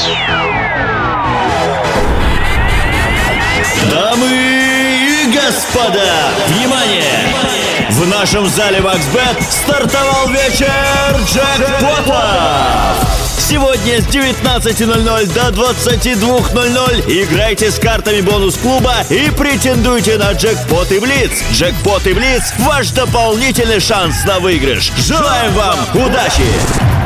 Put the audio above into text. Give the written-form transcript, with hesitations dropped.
Дамы и господа, внимание! В нашем зале VaxBet стартовал вечер джекпотов! Сегодня с 19:00 до 22:00 играйте с картами бонус-клуба и претендуйте на джекпот и блиц. Джекпот и блиц – ваш дополнительный шанс на выигрыш. Желаем вам удачи!